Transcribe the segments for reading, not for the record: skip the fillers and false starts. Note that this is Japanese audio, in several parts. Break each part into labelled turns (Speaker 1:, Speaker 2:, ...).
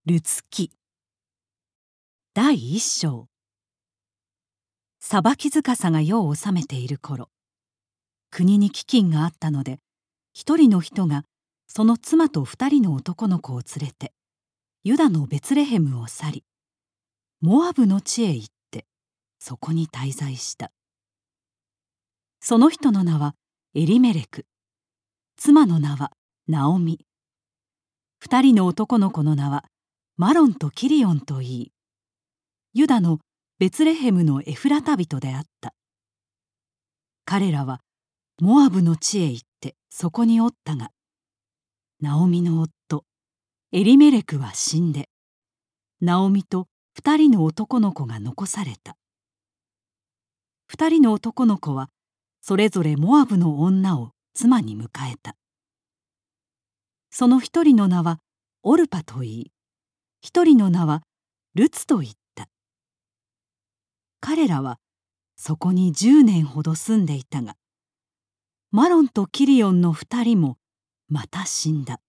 Speaker 1: ルツ記第一章。裁き司が世を治めている頃、国に飢饉があったので、一人の人がその妻と二人の男の子を連れてユダのベツレヘムを去り、モアブの地へ行ってそこに滞在した。その人の名はエリメレク、妻の名はナオミ。二人の男の子の名はマロンとキリオンといい、ユダのベツレヘムのエフラタ人であった。彼らはモアブの地へ行ってそこにおったが、ナオミの夫エリメレクは死んで、ナオミと二人の男の子が残された。二人の男の子はそれぞれモアブの女を妻に迎えた。その一人の名はオルパといい、一人の名はルツといった。彼らはそこに10年ほど住んでいたが、マロンとキリオンの二人もまた死んだ。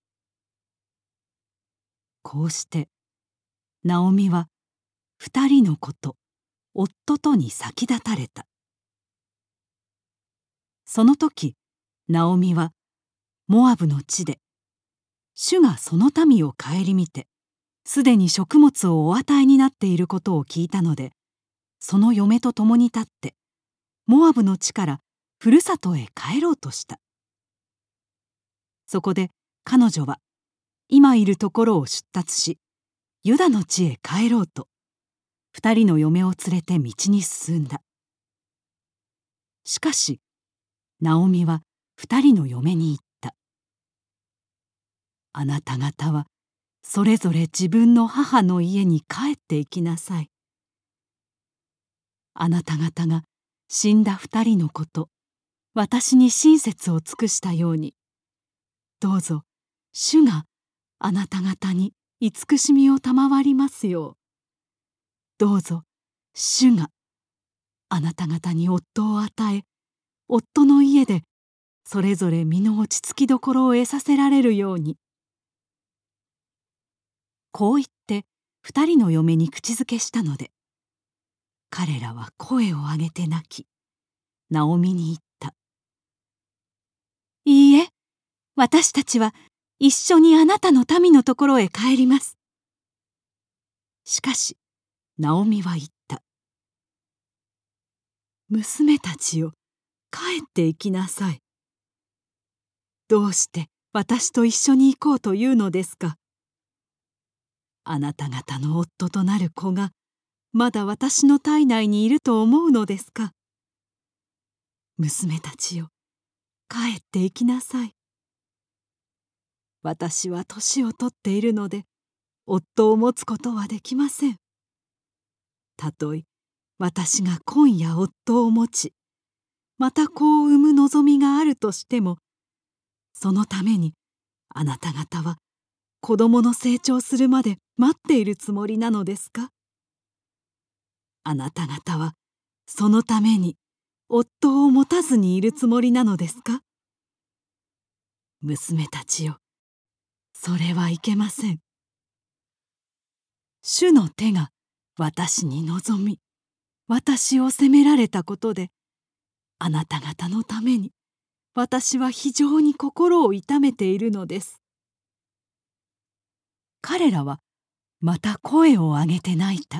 Speaker 1: こうしてナオミは二人の子と夫とに先立たれた。その時ナオミはモアブの地で、主がその民を顧みてすでに食物をお与えになっていることを聞いたので、その嫁と共に立ってモアブの地からふるさとへ帰ろうとした。そこで彼女は今いるところを出立し、ユダの地へ帰ろうと二人の嫁を連れて道に進んだ。しかしナオミは二人の嫁に言った。あなた方はそれぞれ自分の母の家に帰って行きなさい。あなた方が死んだ二人の子と私に親切を尽くしたように、どうぞ主があなた方に慈しみを賜りますよう。どうぞ主があなた方に夫を与え、夫の家でそれぞれ身の落ち着きどころを得させられるように。こう言って二人の嫁に口づけしたので、彼らは声を上げて泣き、ナオミに言った。いいえ、私たちは一緒にあなたの民のところへ帰ります。しかしナオミは言った。娘たちよ、帰って行きなさい。どうして私と一緒に行こうというのですか。あなた方の夫となる子がまだ私の体内にいると思うのですか。娘たちよ、帰って行きなさい。私は年を取っているので夫を持つことはできません。たとえ私が今夜夫を持ち、また子を産む望みがあるとしても、そのためにあなた方は子供の成長するまで待っているつもりなのですか。あなた方はそのために夫を持たずにいるつもりなのですか。娘たちよ、それはいけません。主の手が私に望み、私を責められたことで、あなた方のために私は非常に心を痛めているのです。彼らはまた声を上げて泣いた。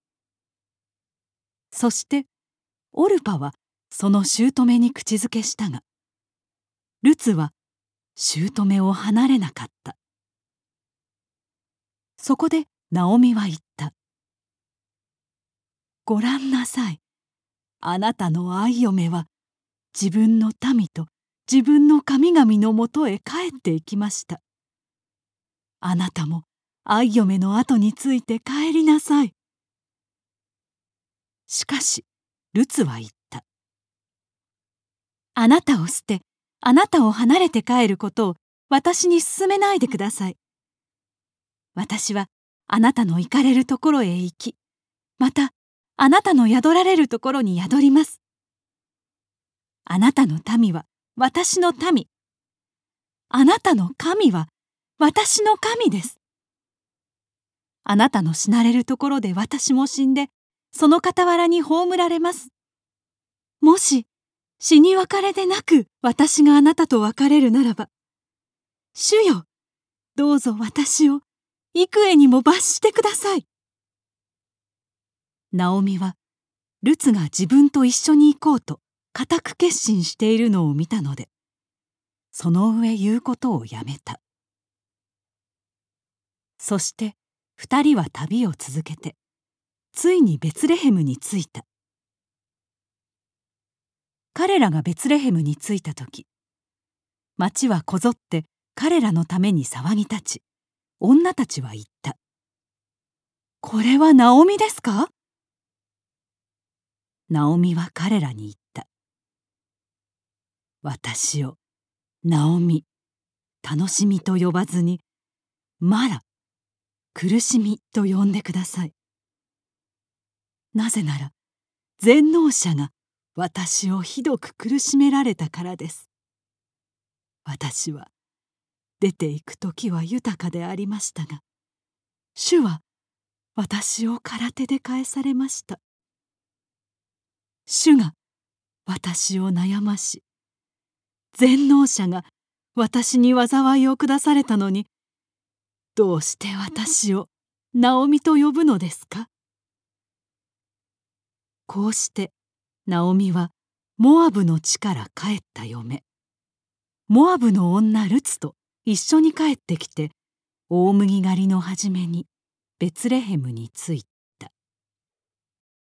Speaker 1: そしてオルパはその姑に口づけしたが、ルツは姑を離れなかった。そこでナオミは言った。ごらんなさい。あなたの愛嫁は自分の民と自分の神々のもとへ帰っていきました。あなたも愛嫁の後について帰りなさい。しかしルツは言った。あなたを捨て、あなたを離れて帰ることを私に勧めないでください。私はあなたの行かれるところへ行き、またあなたの宿られるところに宿ります。あなたの民は私の民。あなたの神は私の神です。 あなたの死なれるところで私も死んで、その傍らに葬られます。もし死に別れでなく私があなたと別れるならば、主よ、どうぞ私を幾重にも罰してください。ナオミはルツが自分と一緒に行こうと固く決心しているのを見たので、その上言うことをやめた。そして二人は旅を続けて、ついにベツレヘムに着いた。彼らがベツレヘムに着いた時、町はこぞって彼らのために騒ぎ立ち、女たちは言った。これはナオミですか？ナオミは彼らに言った。私をナオミ、楽しみと呼ばずに、マラ、苦しみと呼んでください。なぜなら、全能者が私をひどく苦しめられたからです。私は出て行く時は豊かでありましたが、主は私を空手で返されました。主が私を悩まし、全能者が私に災いを下されたのに、どうして私をナオミと呼ぶのですか？こうしてナオミはモアブの地から帰った嫁、モアブの女ルツと一緒に帰ってきて、大麦狩りの初めにベツレヘムに着いた。